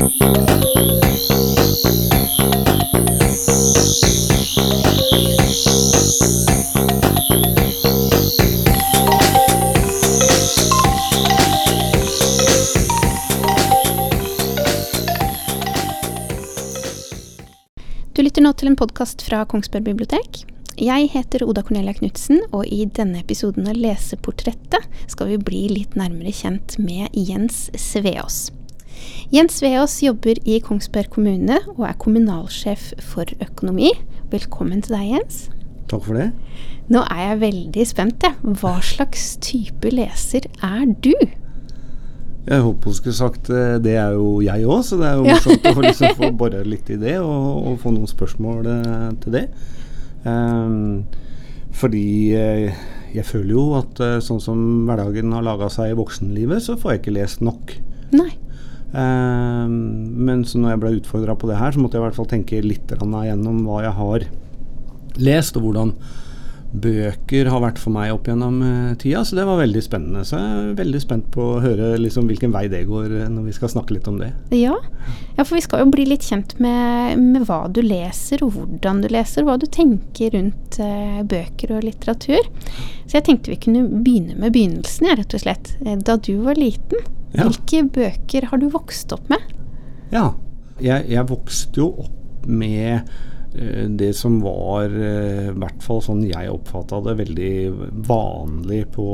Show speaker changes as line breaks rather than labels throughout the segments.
Du lytter nå til en podcast fra Kongsberg Bibliotek. Jeg heter Oda Cornelia Knudsen, og i denne episoden av Leseportrettet skal vi bli litt nærmere kjent med Jens Sveaas. Jens Sveaas jobber i Kongsberg kommune og er kommunalsjef for økonomi. Velkommen til deg, Jens.
Takk for det.
Nå er jeg veldig spent. Hva slags type leser er du?
Jeg håper du skulle sagt det er jo jeg også, så det er jo morsomt å liksom få borre litt i det og få noen spørsmål til det. Fordi jeg føler jo at sånn som hverdagen har laget seg i voksenlivet, så får jeg ikke lest nok.
Nei.
Men så når jeg ble utfordret på det her, så måtte jeg i hvert fall tenke litt gjennom hva jeg har lest, og hvordan bøker har vært for meg opp gjennom tida, så det var veldig spennende. Så jeg er veldig spent på å høre liksom hvilken vei det går når vi skal snakke litt om det.
Ja, for vi skal jo bli litt kjent med hva du leser, og hvordan du leser, hva du tenker rundt bøker og litteratur. Så jeg tenkte vi kunne begynne med begynnelsen, rett og slett. Da du var liten, hvilke bøker har du vokst opp med? Ja,
jeg vokste jo opp med det som var i hvert fall sånn jeg oppfattet det veldig vanlig på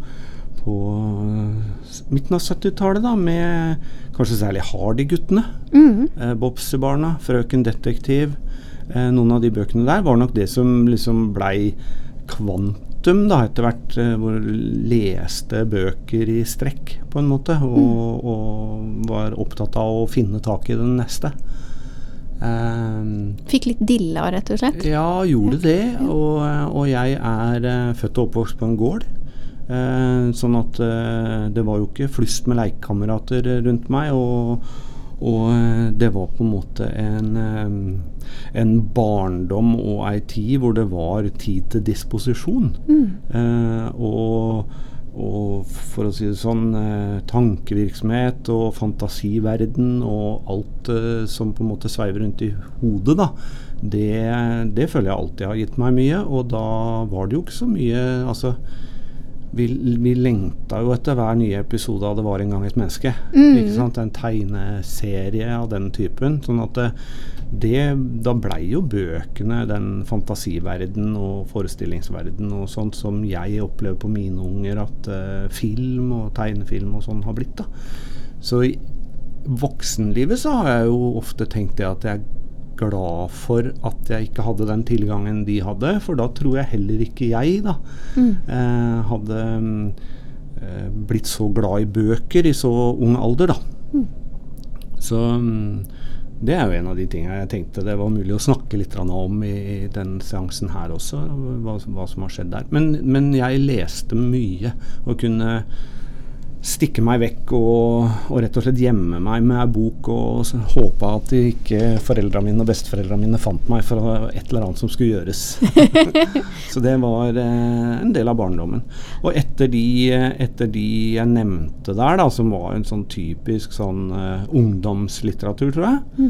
midten av 70-tallet da, med kanskje særlig Hardy-guttene, Bobsy-barna, Frøken Detektiv. Noen av de bøkene der var nok det som liksom blei kvantum da, etter hvert, hvor leste bøker i strekk på en måte, og var opptatt av å finne tak i den neste.
Fikk litt dilla, rett og slett?
Ja, gjorde det, og jeg er født og oppvokst på en gård, sånn at det var jo ikke flust med lekekamerater rundt meg, og det var på en måte en barndom og ei tid hvor det var tid til disposisjon, og for å si det sånn, tankevirksomhet og fantasiverden og alt som på en måte sveiver rundt i hodet da, det føler jeg alltid har gitt meg mye, og da var det jo ikke så mye, altså vi lengta jo etter hver nye episode av Det var en gang et menneske, ikke sant? En tegneserie av den typen, sånn at da blei jo bøkene den fantasiverden og forestillingsverden og sånt som jeg opplever på mine unger at film og tegnefilm og sånn har blitt da. Så i voksenlivet så har jeg jo ofte tenkt det at jeg er glad for at jeg ikke hadde den tilgangen de hadde, for da tror jeg heller ikke jeg da hadde blitt så glad i bøker i så ung alder da. Så det er jo en av de tingene jeg tenkte det var mulig å snakke litt om i den seansen her også, hva som har skjedd der. Men jeg leste mye og kunne stikke meg vekk og rett og slett gjemme meg med en bok og håpe at ikke foreldrene mine og besteforeldrene mine fant meg for et eller annet som skulle gjøres. Så det var en del av barndommen. Og etter de jeg nevnte der da, som var en sånn typisk sånn ungdomslitteratur, tror jeg,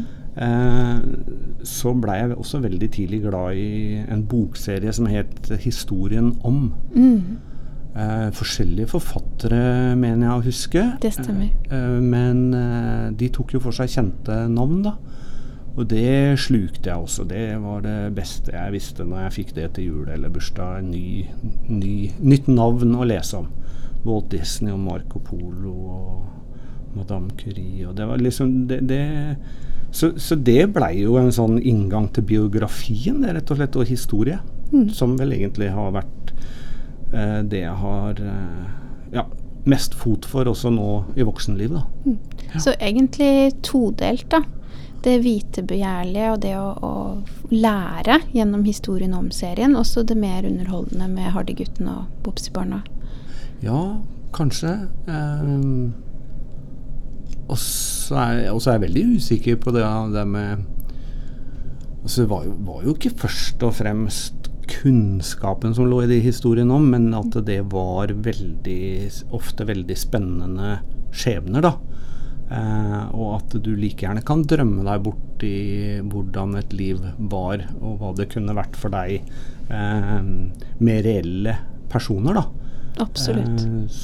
så ble jeg også veldig tidlig glad i en bokserie som het Historien om. Forskjellige forfattere mener jeg å huske.
Det stemmer.
Men de tok jo for seg kjente navn da. Og det slukte jeg også. Det var det beste jeg visste når jeg fikk det til jul eller bursdag. Nytt navn å lese om. Walt Disney og Marco Polo og Madame Curie. Og det var liksom så det ble jo en sånn inngang til biografien, rett og slett, og historie, som vel egentlig har vært det jeg har mest fot for også nå i voksenlivet da.
Så egentlig todelt da, det vitebegjærlige og det å lære gjennom historien om serien, også det mer underholdende med Hardy-gutten og Bobsy-barna.
Ja, kanskje. Og så er jeg veldig usikker på det med, altså det var jo ikke først og fremst kunnskapen som lå i de historiene om, men at det var ofte veldig spennende skjebner da. og at du like gjerne kan drømme deg bort i hvordan et liv var, og hva det kunne vært for deg med reelle personer, da.
Absolutt.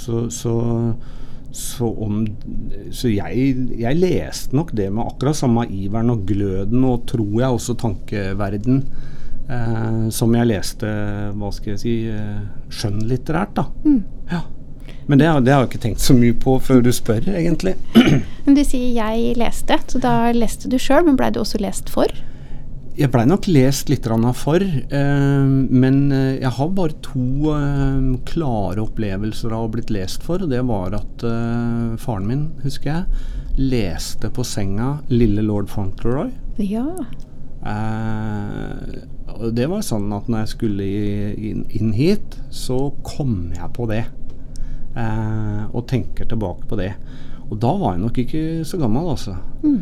Så jeg leste nok det med akkurat samme iveren og gløden, og tror jeg også tankeverden, som jeg leste, hva skal jeg si, skjønnlitterært, da. Ja. Men det har jeg ikke tenkt så mye på før du spør, egentlig.
Men du sier jeg leste, så da leste du selv, men ble du også lest for?
Jeg ble nok lest litt for, men jeg har bare 2 klare opplevelser av å ha blitt lest for, og det var at faren min, husker jeg, leste på senga Lille Lord Fauntleroy.
Ja.
Og det var sånn at når jeg skulle inn hit, så kom jeg på det. Og tenker tilbake på det. Og da var jeg nok ikke så gammel, altså.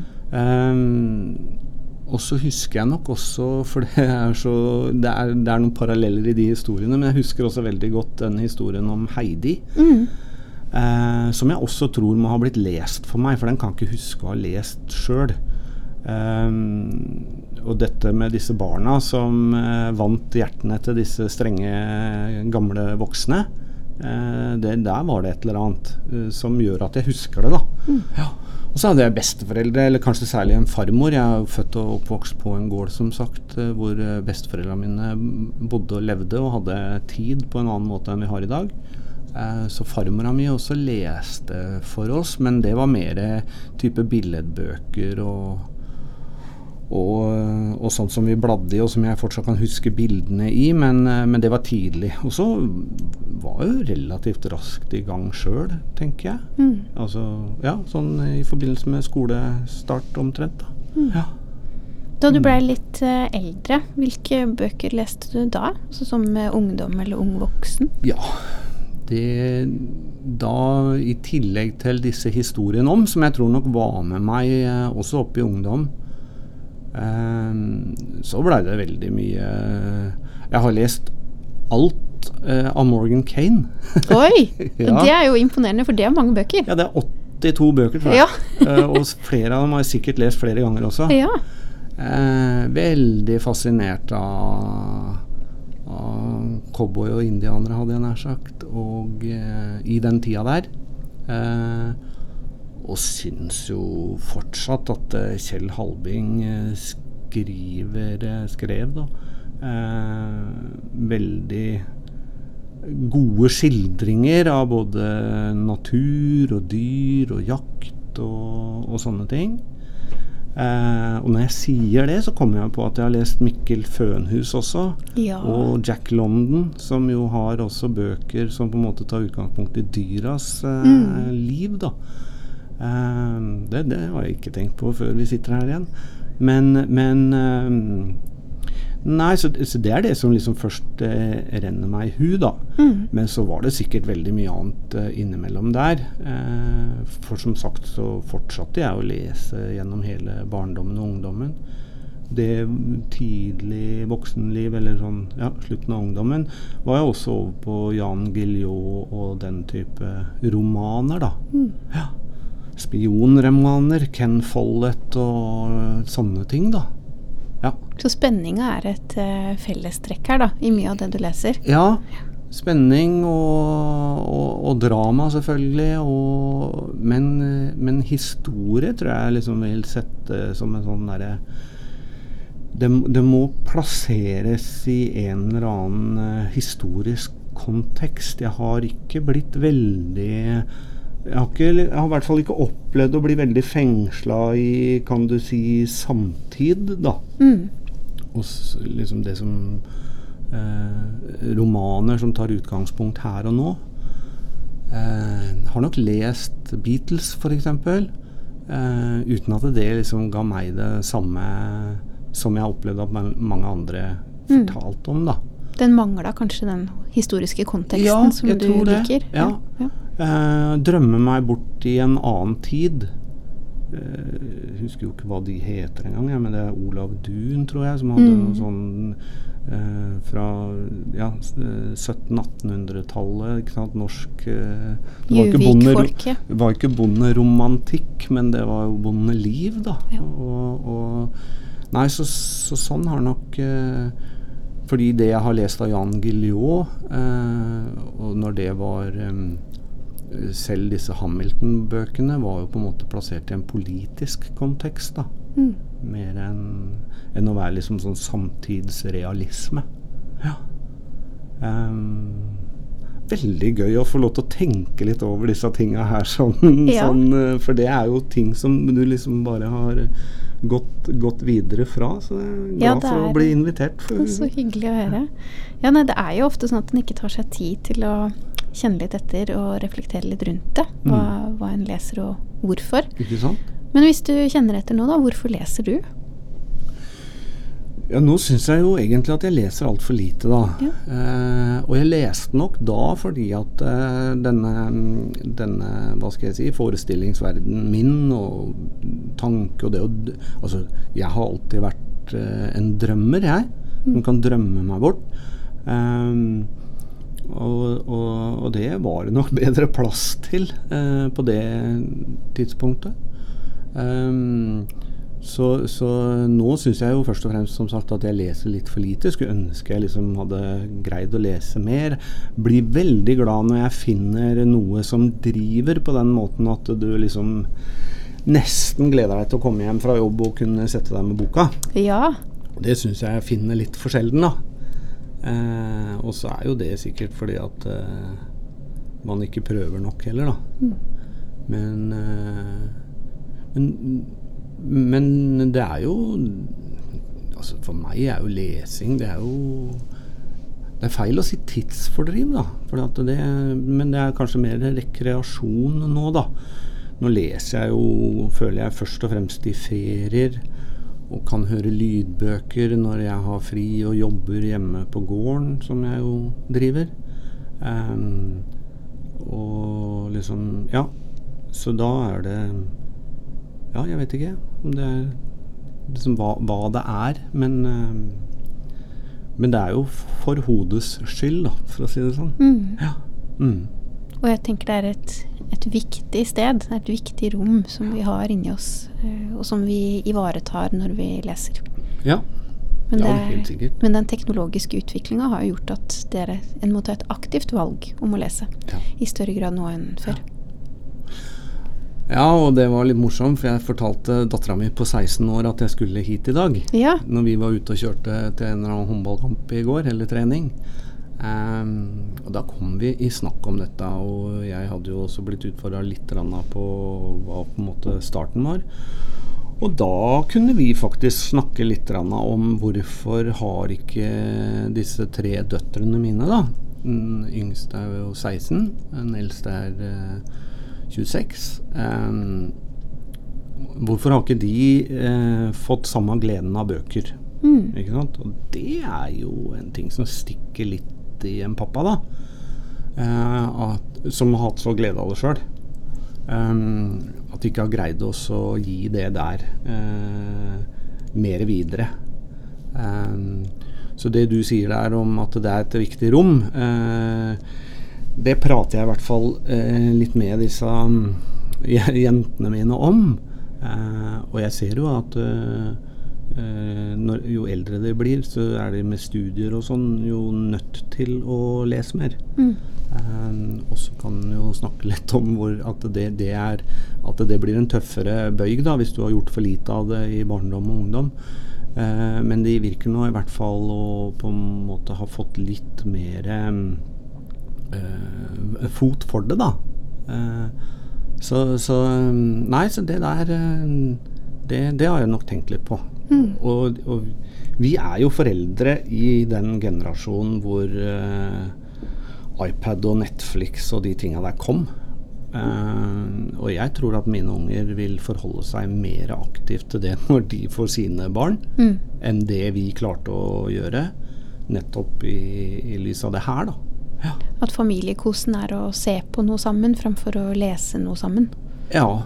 Og så husker jeg nok også, for det er noen paralleller i de historiene, men jeg husker også veldig godt den historien om Heidi, som jeg også tror må ha blitt lest for meg, for den kan ikke huske å ha lest selv. Og dette med disse barna som vant hjertene til disse strenge gamle voksne, der var det et eller annet som gjør at jeg husker det, da. Ja. Og så hadde jeg besteforeldre, eller kanskje særlig en farmor. Jeg er født og oppvokst på en gård, som sagt, hvor besteforeldrene mine bodde og levde og hadde tid på en annen måte enn vi har i dag. Så farmora mi også leste for oss, men det var mer type billedbøker og sånt som vi bladde i, og som jeg fortsatt kan huske bildene i, men det var tidlig. Og så var jeg jo relativt raskt i gang selv, tenker jeg. Altså, ja, sånn i forbindelse med skolestart omtrent, da. Ja.
Da du ble litt eldre, hvilke bøker leste du da? Altså som ungdom eller ung voksen?
Ja, da i tillegg til disse historiene om, som jeg tror nok var med meg også oppe i ungdom, så ble det veldig mye. Jeg har lest alt av Morgan Cain.
Oi,
ja.
Det er jo imponerende, for det er mange bøker.
Ja, det er 82 bøker, tror jeg.
Ja.
Og flere av dem har jeg sikkert lest flere ganger også.
Ja.
Veldig fascinert av cowboy og indianere, hadde jeg nær sagt, og i den tida der. Og synes jo fortsatt at Kjell Halbing skrev da, veldig gode skildringer av både natur og dyr og jakt og sånne ting. Og når jeg sier det, så kommer jeg på at jeg har lest Mikkel Fønhus også,
ja.
Og Jack London, som jo har også bøker som på en måte tar utgangspunkt i dyras liv da. Det har jeg ikke tenkt på før vi sitter her igjen, nei, så det er det som liksom først renner meg i hu da. Men så var det sikkert veldig mye annet innimellom der, for som sagt så fortsatte jeg å lese gjennom hele barndommen og ungdommen. Det tidlig voksenliv, eller sånn, ja, slutten av ungdommen, var jeg også over på Jan Guillou og den type romaner da. Ja. Spionromaner, Ken Follett og sånne ting da. Ja.
Så spenninga er et fellestrekk her da, i mye av det du leser.
Ja, spenning og drama selvfølgelig, men historie tror jeg liksom vil sette som en sånn derre, det må plasseres i en eller annen historisk kontekst. Jeg har ikke blitt veldig... Jeg har i hvert fall ikke opplevd å bli veldig fengslet i, kan du si, samtid da. Og liksom det som romaner som tar utgangspunkt her og nå. Har nok lest Beatles for eksempel, uten at det liksom ga meg det samme som jeg opplevde at mange andre fortalte om da.
Den mangler kanskje den historiske konteksten som du liker?
Ja, drømme meg bort i en annen tid. Jeg husker jo ikke hva de heter en gang, men det er Olav Duun, tror jeg, som hadde noen sånn fra 1700-1800-tallet, ikke sant, norsk
Juvik-folket.
Det var ikke bonderomantikk, men det var jo bondeliv da.
Ja.
Nei, så sånn har nok fordi det jeg har lest av Jan Guillou, og når det var selv disse Hamilton-bøkene var jo på en måte plassert i en politisk kontekst da. Mer enn å være liksom sånn samtidsrealisme. Ja. Veldig gøy å få lov til å tenke litt over disse tingene her sånn, for det er jo ting som du liksom bare har gått videre fra, så jeg er glad for å bli invitert.
Så hyggelig å høre. Ja, nei, det er jo ofte sånn at en ikke tar seg tid til å kjenne litt etter og reflektere litt rundt det, hva en leser og hvorfor.
Ikke sant?
Men hvis du kjenner etter nå da, hvorfor leser du?
Ja, nå synes jeg jo egentlig at jeg leser alt for lite da. Ja. Og jeg leste nok da fordi at denne, hva skal jeg si, forestillingsverden min og tanke og det altså, jeg har alltid vært en drømmer, jeg. Som kan drømme meg bort. Og det var det nok bedre plass til på det tidspunktet. Så nå synes jeg jo først og fremst som sagt at jeg leser litt for lite. Skulle ønske jeg liksom hadde greid å lese mer. Blir veldig glad når jeg finner noe som driver på den måten at du liksom nesten gleder deg til å komme hjem fra jobb og kunne sette deg med boka. Ja. Det synes jeg finner litt for sjelden da. Og så er jo det sikkert fordi at man ikke prøver nok heller da. Men det er jo altså for meg er jo lesing det er feil å si tidsfordriv da men det er kanskje mer rekreasjon nå da. Nå leser jeg jo, føler jeg først og fremst i ferier og kan høre lydbøker når jeg har fri og jobber hjemme på gården som jeg jo driver og liksom ja, så da er det ja, jeg vet ikke om det er liksom hva det er, men det er jo for hodets skyld da, for å si det sånn. Ja.
Og jeg tenker det er et viktig sted, et viktig rom som vi har inni oss, og som vi ivaretar når vi leser.
Ja, helt sikkert.
Men den teknologiske utviklingen har gjort at en må ta et aktivt valg om å lese, i større grad nå enn før.
Ja, og det var litt morsomt, for jeg fortalte datteren min på 16 år at jeg skulle hit i dag. Ja. Når vi var ute og kjørte til en eller annen håndballkamp i går, eller trening. Og da kom vi i snakk om dette, og jeg hadde jo også blitt utfordret litt på hva på en måte starten var. Og da kunne vi faktisk snakke litt om hvorfor har ikke disse 3 døtrene mine da. Den yngste er jo 16, den eldste er 26. Hvorfor har ikke de fått samme gleden av bøker? Ikke sant? Og det er jo en ting som stikker litt i en pappa da, som har hatt så glede av det selv. At de ikke har greid oss å gi det der mer videre. Så det du sier der om at det er et viktig rom, det prater jeg i hvert fall litt med disse jentene mine om. Og jeg ser jo at jo eldre de blir, så er de med studier og sånn jo nødt til å lese mer. Og så kan man jo snakke litt om at det blir en tøffere bøyg da, hvis du har gjort for lite av det i barndom og ungdom. Men de virker nå i hvert fall å på en måte ha fått litt mer fot for det da. Så det der det har jeg nok tenkt litt på. Og vi er jo foreldre i den generasjonen hvor iPad og Netflix og de tingene der kom. Og jeg tror at mine unger vil forholde seg mer aktivt til det når de får sine barn enn det vi klarte å gjøre nettopp i lys av det her da. Ja. At
familiekosen er å se på noe sammen fremfor å lese noe sammen.
Ja,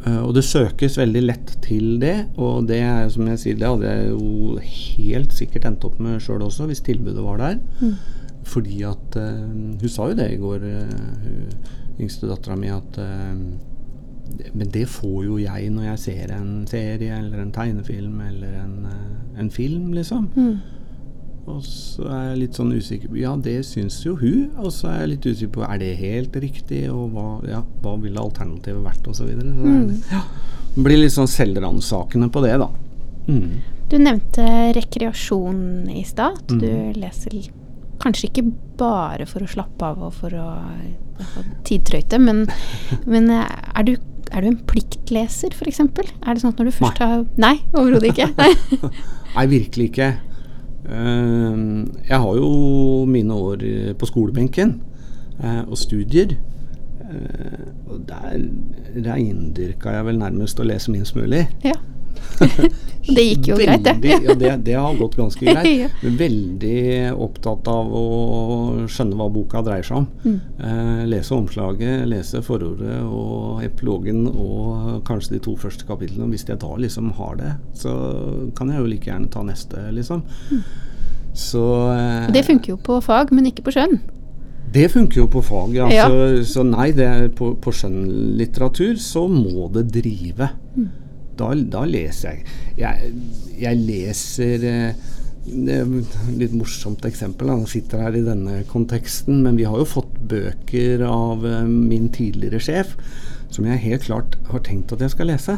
Og det søkes veldig lett til det, og det som jeg sier, det hadde jeg jo helt sikkert endt opp med selv også, hvis tilbudet var der. Fordi at, hun sa jo det i går, yngste datteren min, at men det får jo jeg når jeg ser en serie, eller en tegnefilm, eller en film, liksom. Og så jeg litt sånn usikker på, ja, det synes jo hun, og så jeg litt usikker på, det helt riktig, og hva ville alternativet vært, og så videre. Så det blir litt sånn selvransakende på det, da.
Du nevnte rekreasjon i stad. Du leser kanskje ikke bare for å slappe av og for å tidtrøyte, men er du en pliktleser, for eksempel? Er det sånn at når du først har... Nei, overhodet ikke.
Nei, virkelig ikke. Jeg har jo mine år på skolebenken og studier, og der reindyrka jeg vel nærmest å lese minst mulig.
Ja. Det gikk jo greit, det.
Ja, det har gått ganske greit. Men veldig opptatt av å skjønne hva boka dreier seg om. Lese omslaget, lese forordet og epilogen og kanskje de 2 første kapitlene. Hvis jeg da liksom har det, så kan jeg jo like gjerne ta neste, liksom. Så,
det funker jo på fag, men ikke på skjønn.
Det funker jo på fag, ja. Så nei, på skjønnlitteratur så må det drive. Da leser jeg leser det er litt morsomt eksempel, han sitter her i denne konteksten, men vi har jo fått bøker av min tidligere sjef som jeg helt klart har tenkt at jeg skal lese,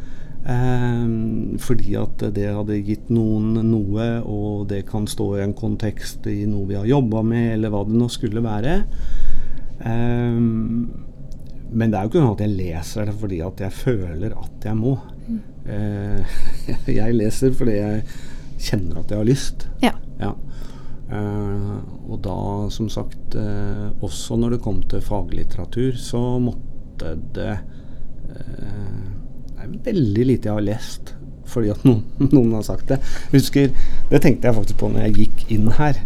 fordi at det hadde gitt noen noe, og det kan stå i en kontekst i noe vi har jobbet med, eller hva det nå skulle være. Men det er jo ikke sånn at jeg leser det fordi at jeg føler at jeg må. Jeg leser fordi jeg kjenner at jeg har lyst. Ja. Og da, som sagt, også når det kom til faglitteratur, så måtte det veldig lite jeg har lest, fordi at noen har sagt det. Husker, det tenkte jeg faktisk på når jeg gikk inn her.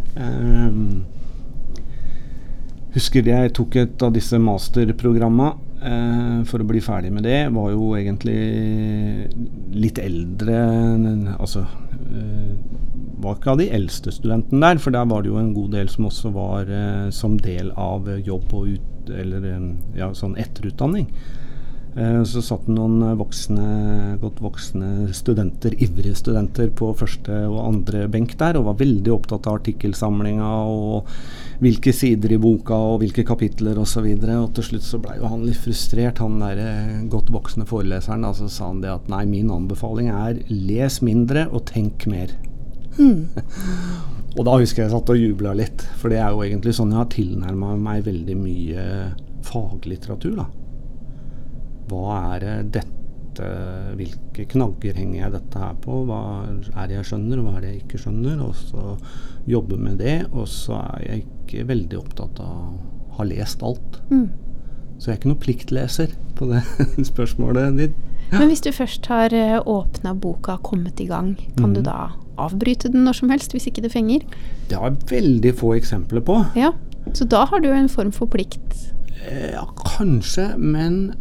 Husker jeg tok et av disse masterprogrammene for å bli ferdig med det, var jo egentlig litt eldre, altså var ikke av de eldste studentene der, for der var det jo en god del som også var som del av jobb og sånn etterutdanning. Så satt noen godt voksne studenter, ivrige studenter på første og andre benk der, og var veldig opptatt av artikkelsamlinga og hvilke sider i boka og hvilke kapitler og så videre, og til slutt så ble jo han litt frustrert, han der godt voksne foreleseren, altså sa han det at nei, min anbefaling les mindre og tenk mer. Og da husker jeg satt og jublet litt, for det jo egentlig sånn jeg har tilnærmet meg veldig mye faglitteratur da. Hva dette, hvilke knagger henger jeg dette her på, hva det jeg skjønner, og hva det jeg ikke skjønner, og så jobbe med det, og så jeg ikke veldig opptatt av å ha lest alt. Så jeg ikke noe pliktleser på det spørsmålet ditt. Ja.
Men hvis du først har åpnet boka, kommet i gang, kan du da avbryte den når som helst, hvis ikke det fenger?
Det har jeg veldig få eksempler på.
Ja, så da har du en form for plikt.
Ja, kanskje, men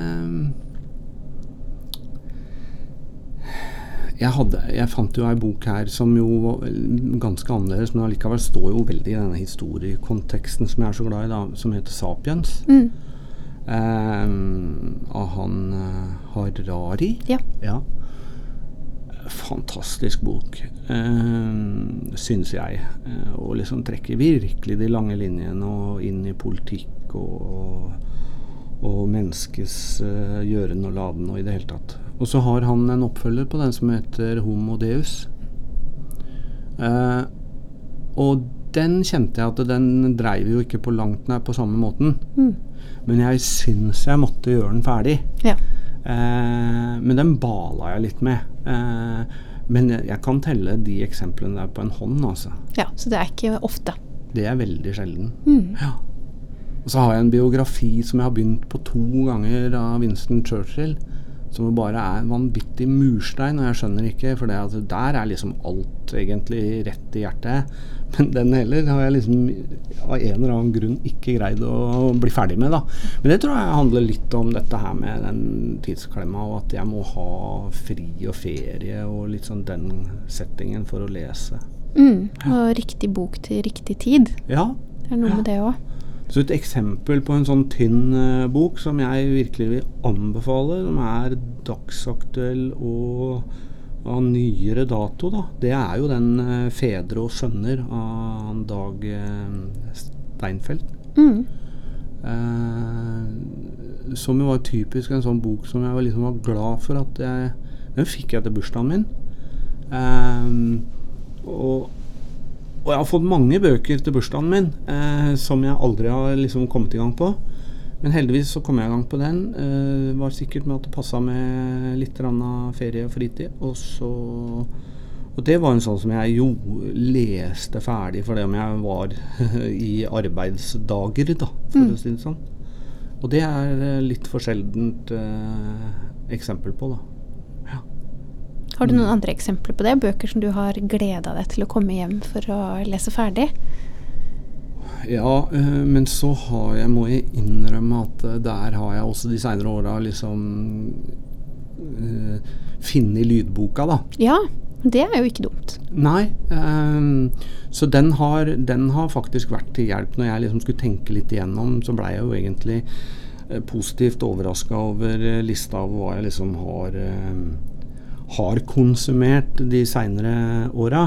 jeg fant jo en bok her som jo var ganske annerledes, men allikevel står jo veldig i denne historiekonteksten som jeg så glad i da, som heter Sapiens. Av han Harari. Ja. Fantastisk bok, synes jeg, og liksom trekker virkelig de lange linjene og inn i politikk og menneskes gjøren og laden og i det hele tatt. Og så har han en oppfølger på den som heter Homo Deus, og den kjente jeg at den dreiv jo ikke på langt nær på samme måten, men jeg synes jeg måtte gjøre den ferdig. Men den bala jeg litt med, men jeg kan telle de eksemplene der på en hånd, altså. Ja,
så det ikke ofte?
Det veldig sjelden. Ja. Og så har jeg en biografi som jeg har begynt på 2 ganger av Winston Churchill, som bare en vanvittig murstein, og jeg skjønner ikke, for der liksom alt egentlig rett i hjertet, men den heller har jeg liksom av en eller annen grunn ikke greid å bli ferdig med da. Men det tror jeg handler litt om dette her med den tidsklemma, og at jeg må ha fri og ferie og litt sånn den settingen for å lese.
Og riktig bok til riktig tid.
Ja.
Det noe med det også.
Så et eksempel på en sånn tynn bok som jeg virkelig vil anbefale, som dagsaktuell og av nyere dato da, det jo den Fedre og sønner av Dag Steinfeld. Som jo var typisk en sånn bok som jeg var glad for at den fikk jeg til bursdagen min. Og jeg har fått mange bøker til bursdagen min som jeg aldri har liksom kommet i gang på, men heldigvis så kom jeg i gang på den. Var sikkert med at det passet med litt ferie og fritid, og det var en sånn som jeg jo leste ferdig for det om jeg var i arbeidsdager da, for å si det sånn. Og det litt for sjeldent eksempel på da.
Har du noen andre eksempler på det? Bøker som du har gledet deg til å komme hjem for å lese ferdig?
Ja, men så må jeg innrømme at der har jeg også de senere årene liksom finnet lydboka da.
Ja, det jo ikke dumt.
Nei, så den har faktisk vært til hjelp. Når jeg liksom skulle tenke litt igjennom, så ble jeg jo egentlig positivt overrasket over lista av hva jeg liksom har konsumert de senere åra,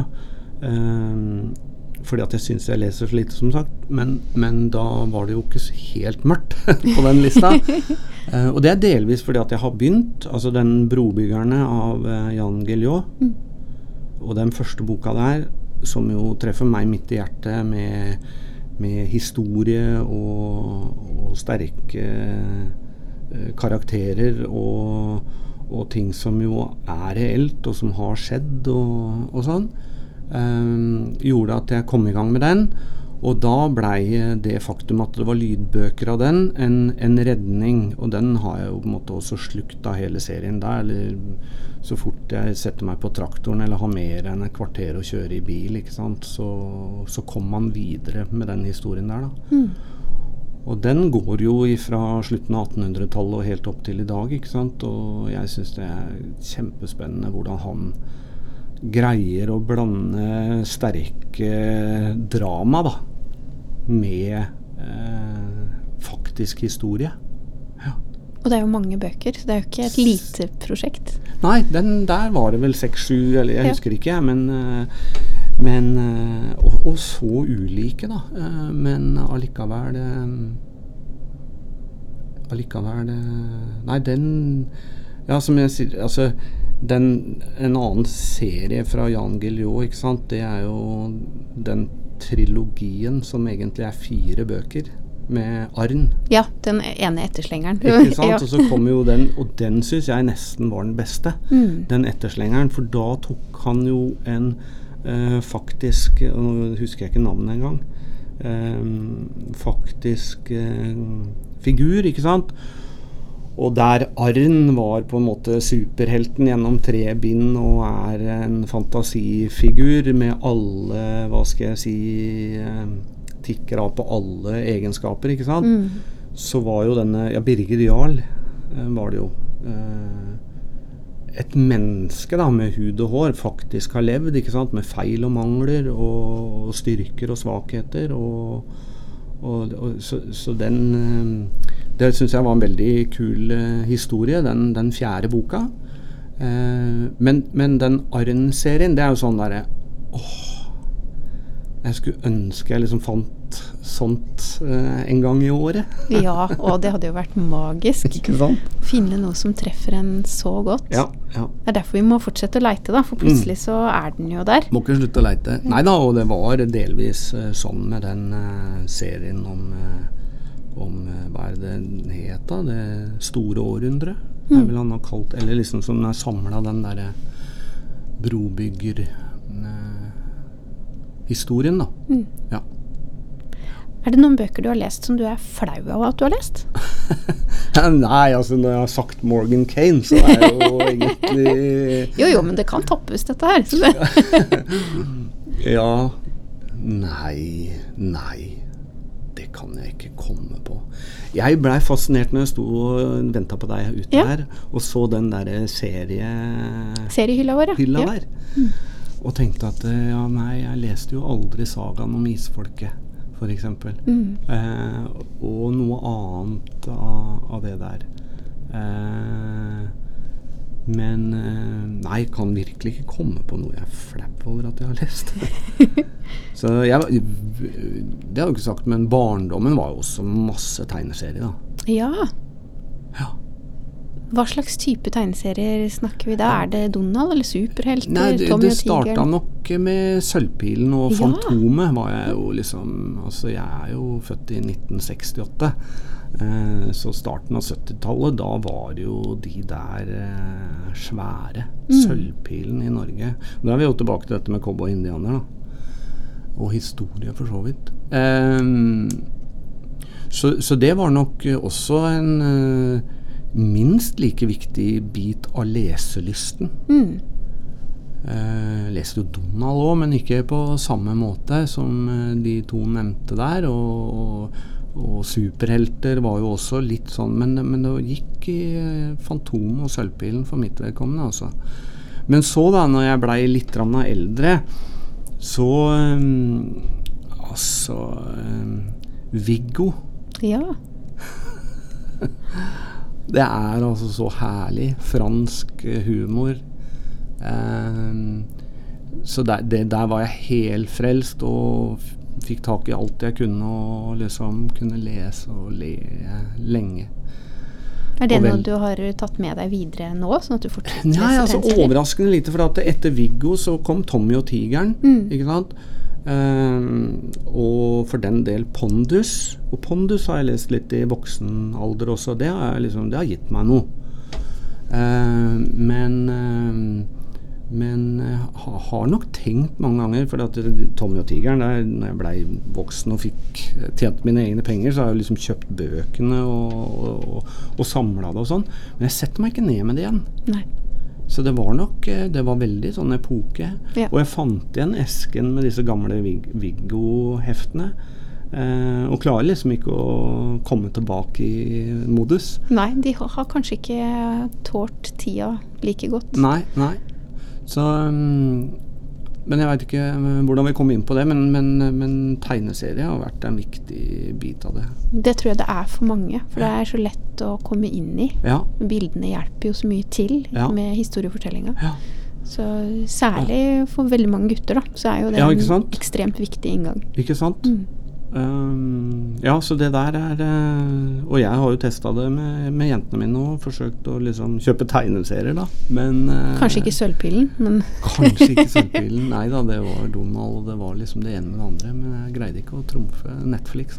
fordi at jeg synes jeg leser så lite som sagt, men da var det jo ikke helt mørkt på den lista. Og det delvis fordi at jeg har begynt, altså den Brobyggerne av Jan Guillou, og den første boka der, som jo treffer meg midt i hjertet med historie og sterke karakterer og ting som jo reelt og som har skjedd og sånn, gjorde at jeg kom i gang med den, og da ble det faktum at det var lydbøker av den en redning, og den har jeg jo på en måte også slukt av hele serien der, eller så fort jeg setter meg på traktoren eller har mer enn et kvarter å kjøre i bil, ikke sant, så kommer man videre med den historien der da. Og den går jo fra slutten av 1800-tallet og helt opp til i dag, ikke sant? Og jeg synes det kjempespennende hvordan han greier å blande sterke drama da, med faktisk historie. Ja.
Og det jo mange bøker, så det jo ikke et lite prosjekt.
Nei, den der var det vel 6-7, eller jeg husker ikke, men og så ulike da, men allikevel nei, den ja, som jeg sier, altså en annen serie fra Jan Guillou, ikke sant, det jo den trilogien som egentlig 4 bøker med Arn.
Ja, den ene etterslengeren.
Ikke sant, og så kom jo den, og den synes jeg nesten var den beste, den etterslengeren, for da tok han jo en faktisk, nå husker jeg ikke navnet engang, faktisk figur, ikke sant? Og der Arn var på en måte superhelten gjennom 3 bind og en fantasifigur med alle, hva skal jeg si, tikker av på alle egenskaper, ikke sant? Så var jo denne, Birger Jarl var det jo, et menneske da, med hud og hår faktisk har levd, ikke sant, med feil og mangler og styrker og svakheter så den det synes jeg var en veldig kul historie, den 4. boka, men den Arn-serien, det jo sånn der jeg skulle ønske jeg liksom fant sånt en gang i året.
Ja, og det hadde jo vært magisk.
Ikke sant?
Finne noe som treffer en så godt.
Ja.
Det derfor vi må fortsette å leite da, for plutselig så den jo der.
Må ikke slutte å leite. Neida, og det var delvis sånn med den serien om hva det den het da, det store århundre, vel han har kalt, eller liksom som samlet den der brobygger historien da. Ja.
Det noen bøker du har lest som du flau av at du har lest?
Nei, altså når jeg har sagt Morgan Cain, så det jo egentlig...
Jo, men det kan toppes dette her. Så det.
Ja, nei, det kan jeg ikke komme på. Jeg ble fascinert når jeg sto og ventet på deg ute her, og så den der
seriehylla vår,
hylla der. Og tenkte at, jeg leste jo aldri sagaen om isfolket, for eksempel. Og noe annet av det der. Men jeg kan virkelig ikke komme på noe jeg flapp over at jeg har lest. Så det har jeg jo ikke sagt, men barndommen var jo også masse tegneserier da.
Ja. Hva slags type tegneserier snakker vi da? Er det Donald eller Superhelter?
Nei,
Tommy og Tigeren?
Det startet nok med Sølvpilen og Fantomet var jeg jo liksom, altså jeg jo født i 1968, så starten av 70-tallet, da var jo de der svære Sølvpilen i Norge. Da vi jo tilbake til dette med cowboy-indianer da, og historie for så vidt. Så det var nok også en minst like viktig bit av leselysten. Leste jo Donald også, men ikke på samme måte som de to nevnte der, og superhelter var jo også litt sånn, men det gikk i Fantom og Sølvpilen for mitt vedkommende altså. Men så da, når jeg ble litt eldre, så Viggo. Ja. Det altså så herlig fransk humor, så der var jeg helt frelst og fikk tak i alt jeg kunne og liksom kunne lese og le lenge.
Det noe du har tatt med deg videre nå, sånn at du fortsetter
lese tegneserier? Nei, altså overraskende lite, for at etter Viggo så kom Tommy og Tigeren, ikke sant? Og for den del Pondus, og Pondus har jeg lest litt i voksen alder også, det har gitt meg noe, men har nok tenkt mange ganger, for at Tommy og Tigeren når jeg ble voksen og fikk tjent mine egne penger, så har jeg liksom kjøpt bøkene og samlet det og sånn, men jeg setter meg ikke ned med det igjen. Nei. Så det var veldig sånn epoke, og jeg fant igjen esken med disse gamle Viggo-heftene, og klarer liksom ikke å komme tilbake i modus.
Nei, de har kanskje ikke tålt tida like godt.
Nei. Så, men jeg vet ikke hvordan vi kom inn på det, men tegneserie har vært en viktig bit av det.
Det tror jeg det for mange, for det så lett å komme inn i. Bildene hjelper jo så mye til med historiefortellinga. Så særlig for veldig mange gutter da, så jo det en ekstremt viktig inngang.
Ikke sant? Så det der og jeg har jo testet det med jentene mine og forsøkt å liksom kjøpe tegneserier da, men
kanskje ikke Sølvpilen, men
kanskje ikke Sølvpilen, nei da, det var Donald og det var liksom det ene med det andre, men jeg greide ikke å trumfe Netflix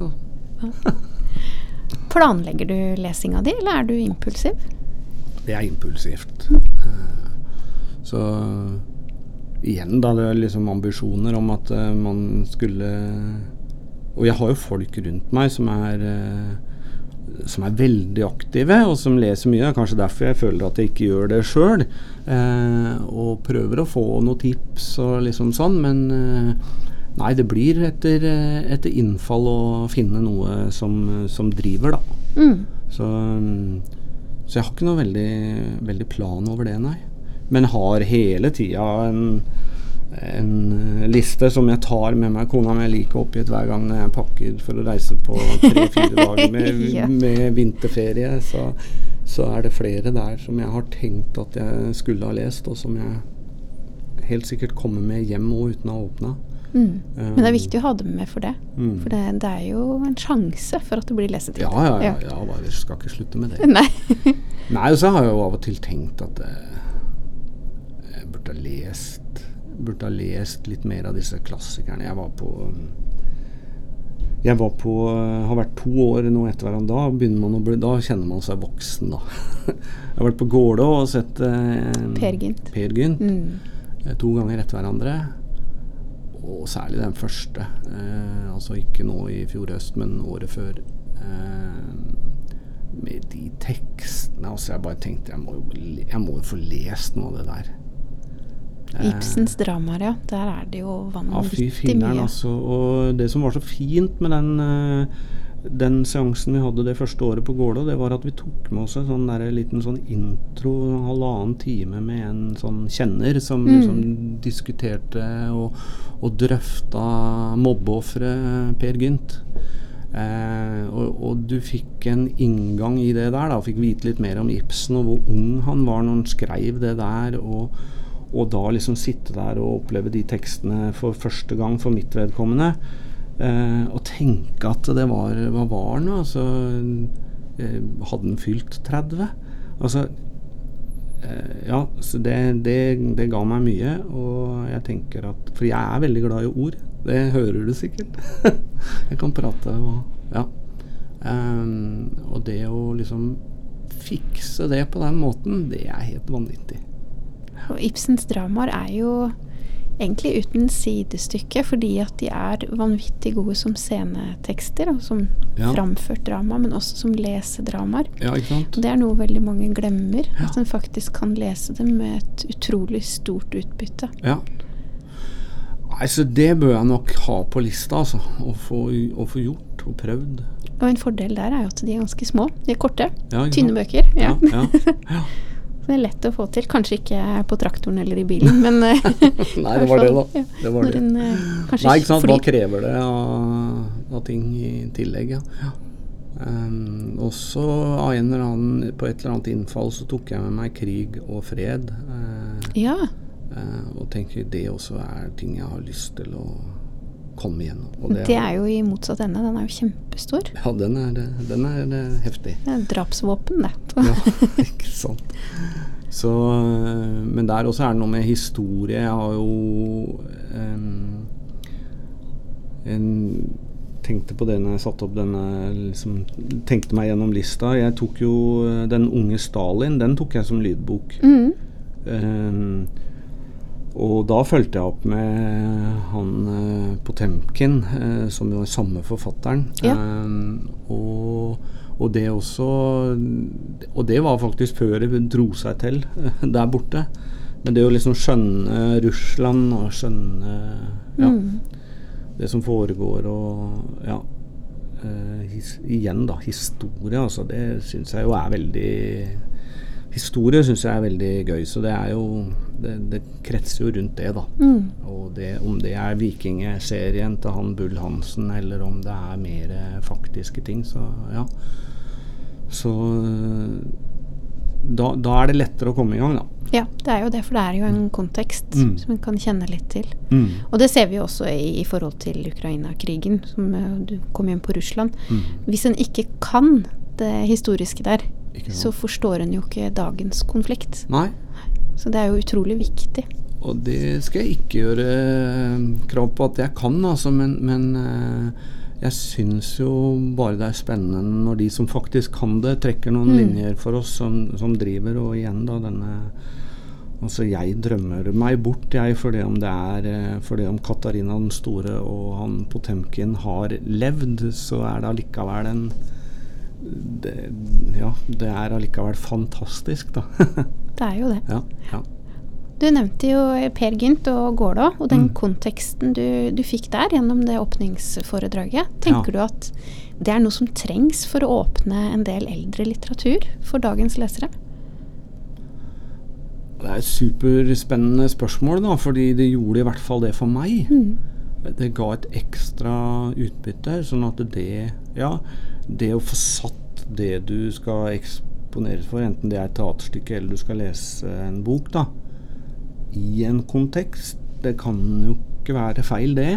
Planlegger du lesinga di, eller du impulsiv?
Det impulsivt så igjen da, det liksom ambisjoner om at man skulle. Og jeg har jo folk rundt meg som veldig aktive og som leser mye, kanskje derfor jeg føler at jeg ikke gjør det selv, og prøver å få noen tips og liksom sånn, men nei, det blir etter innfall å finne noe som driver da. Så jeg har ikke noe veldig plan over det, nei. Men har hele tiden en liste som jeg tar med meg, kona mi like oppgitt hver gang når jeg pakker for å reise på 3-4 dager med vinterferie, så det flere der som jeg har tenkt at jeg skulle ha lest, og som jeg helt sikkert kommer med hjem og uten å åpne.
Men det viktig å ha det med for det, for det jo en sjanse for at det blir lesetid.
Ja, bare skal ikke slutte med det. Nei, og så har jeg jo av og til tenkt at jeg burde ha lest litt mer av disse klassikerne. Jeg har vært 2 år nå etter hverandre, da kjenner man seg voksen da. Jeg har vært på Gårde og sett Per Gynt 2 ganger etter hverandre, og særlig den første, altså ikke nå i fjor høst, men året før. med de tekstene, altså jeg bare tenkte, jeg må jo få lest noe av det der.
Ibsens dramaer, ja. Der det jo vanvittig mye.
Altså, og det som var så fint med den seansen vi hadde det første året på Gålå, det var at vi tok med oss en liten sånn intro, 1,5 time med en sånn kjenner som liksom diskuterte og drøfta mobbeofferet Per Gynt. Og du fikk en inngang i det der da, fikk vite litt mer om Ibsen og hvor ung han var når han skrev det der, og da liksom sitte der og oppleve de tekstene for første gang for mitt vedkommende, og tenke at det var, hva var det nå? Altså, hadde den fylt 30? Altså, ja, så det ga meg mye, og jeg tenker at, for jeg veldig glad i ord, det hører du sikkert. Jeg kan prate, og ja. Og det å liksom fikse det på den måten, det helt vanvittig.
Og Ibsens dramaer jo egentlig uten sidestykke, fordi at de vanvittig gode som scenetekster, og som framført drama, men også som lesedramaer.
Ja, ikke sant?
Det noe veldig mange glemmer, at en faktisk kan lese dem med et utrolig stort utbytte.
Ja. Altså, det bør jeg nok ha på lista, altså, å få gjort og prøvd.
Og en fordel der jo at de ganske små, de korte, tynne
sant?
Bøker. Ja.
Ja.
Det lett å få til, kanskje ikke på traktoren eller i bilen, men
nei, det var det da. Det var det. Nei, ikke sant, hva krever det av ting i tillegg, ja. Og så av på et eller annet innfall så tok jeg med meg Krig og fred.
Ja.
Og tenker det også ting jeg har lyst til å komme igjennom. Og
det jo i motsatt ende, den jo kjempestor.
Ja, den er heftig.
Det drapsvåpen, det.
Ja, ikke sant. Så, men der også det noe med historie. Jeg har jo tenkte på det når jeg satte opp denne, liksom, tenkte meg gjennom lista. Jeg tok jo Den unge Stalin, den tok jeg som lydbok. Og da følte jeg opp med han Potemkin, som jo samme forfatteren.
Ja.
Og det også, og det var faktisk før det dro seg til der borte. Men det å liksom skjønne Russland og skjønne det som foregår, og ja, igjen da, historie, altså, det synes jeg jo veldig... Historie synes jeg veldig gøy, så det jo det kretser jo rundt det da. Og om det Vikingeserien til han Bull Hansen, eller om det mer faktiske ting, så ja. Så da det lettere å komme i gang da.
Ja, det jo det, for det jo en kontekst som man kan kjenne litt til. Og det ser vi også i forhold til Ukraina-krigen, som du kom inn på Russland. Hvis en ikke kan det historiske der, så forstår en jo ikke dagens konflikt.
Nei.
Så det jo utrolig viktig.
Og det skal jeg ikke gjøre krav på at jeg kan, altså, men jeg synes jo bare det spennende når de som faktisk kan det, trekker noen linjer for oss som driver, og igjen da denne... Altså jeg drømmer meg bort fordi om Katarina den store og han Potemkin har levd, så det allikevel det allikevel fantastisk da.
Det jo det.
Ja.
Du nevnte jo Per Gynt og Gålå, og den konteksten du fikk der gjennom det åpningsforedraget. Tenker du at det noe som trengs for å åpne en del eldre litteratur for dagens lesere? Det et superspennende spørsmål da, fordi det gjorde i hvert fall det for meg. Det ga et ekstra utbytte, sånn at det å få satt det du skal eksponeres for, enten det et teaterstykke eller du skal lese en bok da, i en kontekst, det kan jo ikke være feil det.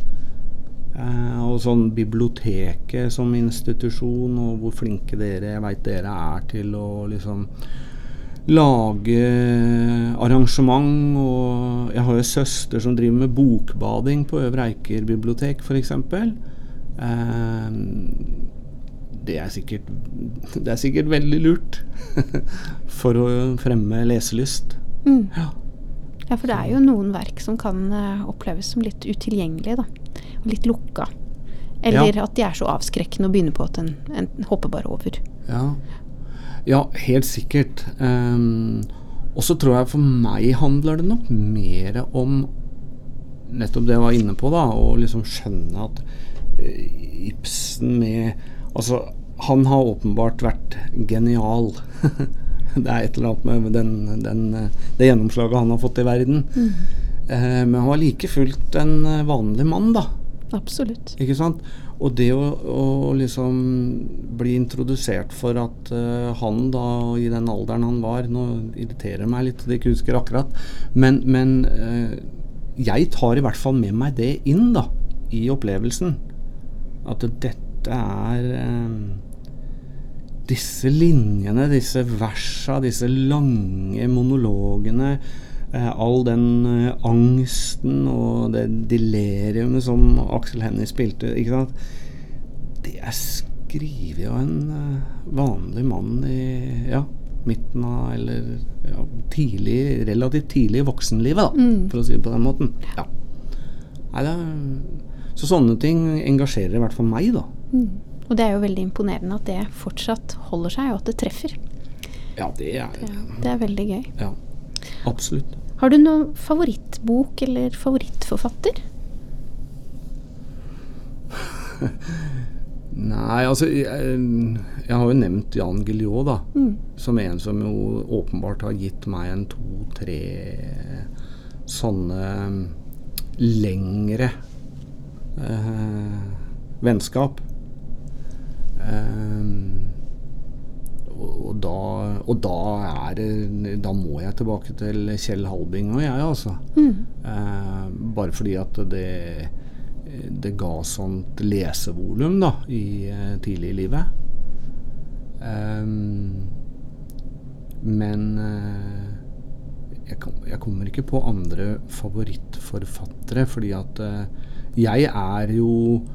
Og sånn biblioteket som institusjon, og hvor flinke jeg vet dere til å liksom lage arrangement, og jeg har jo søster som driver med bokbading på Øvre Eiker bibliotek for eksempel. Det sikkert veldig lurt for å fremme leselyst. Ja, for det jo noen verk som kan oppleves som litt utilgjengelige da, og litt lukka. Eller at de så avskrekkende å begynne på at en hopper bare over.
Ja, helt sikkert. Og så tror jeg for meg handler det nok mer om nettopp det jeg var inne på da, og liksom skjønne at Ibsen altså han har åpenbart vært genial. Det et eller annet med det gjennomslaget han har fått i verden. Men han var like fullt en vanlig mann da.
Absolutt.
Ikke sant? Og det å liksom bli introdusert for at han da i den alderen han var, nå irriterer meg litt, det ikke husker akkurat, men jeg tar i hvert fall med meg det inn da, i opplevelsen. At dette disse linjene, disse versa, disse lange monologene, all den angsten og det deliriumet som Aksel Hennie spilte, ikke sant? Det skrevet av en vanlig mann i midten av, eller relativt tidlig i voksenlivet da, for å si det på den måten. Ja. Nei, så sånne ting engasjerer i hvert fall meg da.
Og det jo veldig imponerende at det fortsatt holder seg, og at det treffer.
Ja, det
veldig gøy.
Ja, absolutt.
Har du noen favorittbok eller favorittforfatter?
Nei, altså jeg har jo nevnt Jan Guillou da, som en som jo åpenbart har gitt meg en 2-3 sånne lengre vennskap. Og da må jeg tilbake til Kjell Halbing og jeg altså. Bare fordi at det ga sånt lesevolum da tidlig i livet. Men jeg kommer ikke på andre favorittforfattere, fordi at jeg jo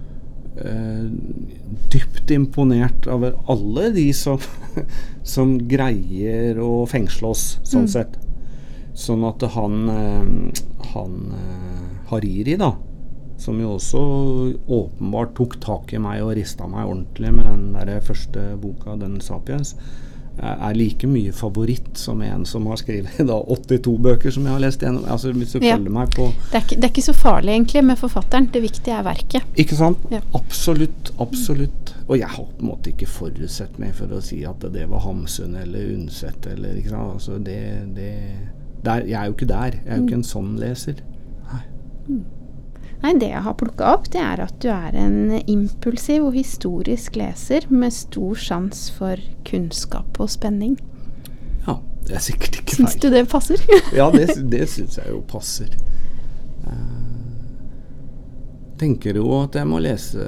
dypt imponert over alle de som greier å fengsle oss sånn sett. Sånn at han Hariri da, som jo også åpenbart tok tak i meg og ristet meg ordentlig med den der første boka, den Sapiens, like mye favoritt som en som har skrevet da 82 bøker som jeg har lest gjennom. Altså hvis du følger meg på...
Det er ikke så farlig egentlig med forfatteren. Det viktige verket.
Ikke sant? Ja. Absolutt. Og jeg har på en måte ikke forutsett meg for å si at det var Hamsun eller Undset eller ikke sant? Altså jeg jo ikke der. Jeg jo ikke en sånn leser.
Nei, det jeg har plukket opp, det at du en impulsiv og historisk leser med stor sans for kunnskap og spenning.
Ja, det sikkert ikke feil.
Syns du det passer?
Ja, det synes jeg jo passer. Tenker jo at jeg må lese...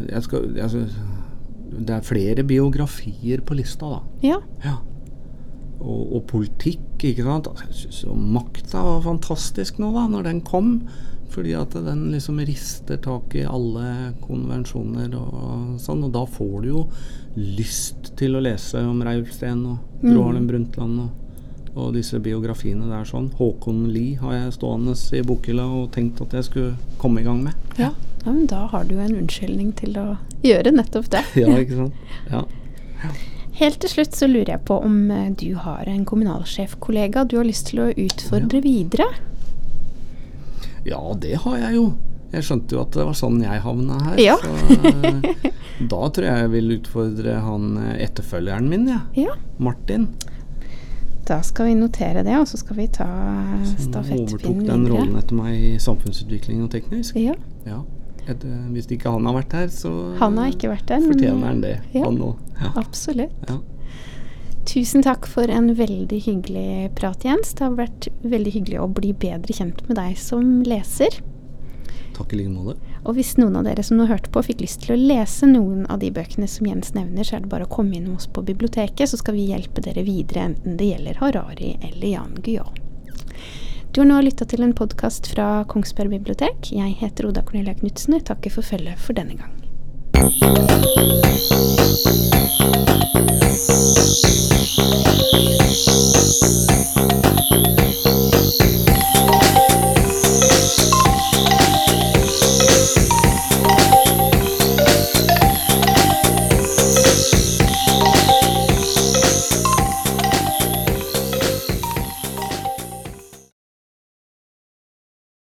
det flere biografier på lista da.
Ja.
Og politikk, ikke sant? Jeg synes jo Makta var fantastisk nå da, når den kom. Fordi at den liksom rister tak i alle konvensjoner og sånn, og da får du jo lyst til å lese om Reiulf Steen og Gro Harlem Brundtland og disse biografiene der sånn. Håkon Lie har jeg stående i bokhylla og tenkt at jeg skulle komme i gang med.
Ja, men da har du en unnskyldning til å gjøre nettopp det.
Ja, ikke sant? Ja.
Helt til slutt så lurer jeg på om du har en kommunalsjefkollega du har lyst til å utfordre videre?
Ja, det har jeg jo. Jeg skjønte jo at det var sånn jeg havna her.
Ja.
Så da tror jeg vil utfordre han etterfølgeren min, ja. Martin.
Da skal vi notere det, og så skal vi ta stafettpinnen videre.
Som overtok den rollen etter meg i samfunnsutvikling og teknisk.
Ja.
Hvis ikke han har vært her, så
han har ikke vært der,
fortjener han det.
Ja,
han nå. Ja.
Absolutt.
Ja.
Tusen takk for en veldig hyggelig prat, Jens. Det har vært veldig hyggelig å bli bedre kjent med deg som leser.
Takk i like måte.
Og hvis noen av dere som nå hørte på fikk lyst til å lese noen av de bøkene som Jens nevner, så det bare å komme inn hos på biblioteket, så skal vi hjelpe dere videre, enten det gjelder Harari eller Jan Guillou. Du har nå lyttet til en podcast fra Kongsberg bibliotek. Jeg heter Oda Cornelia Knudsen, og takker for følget for denne gang.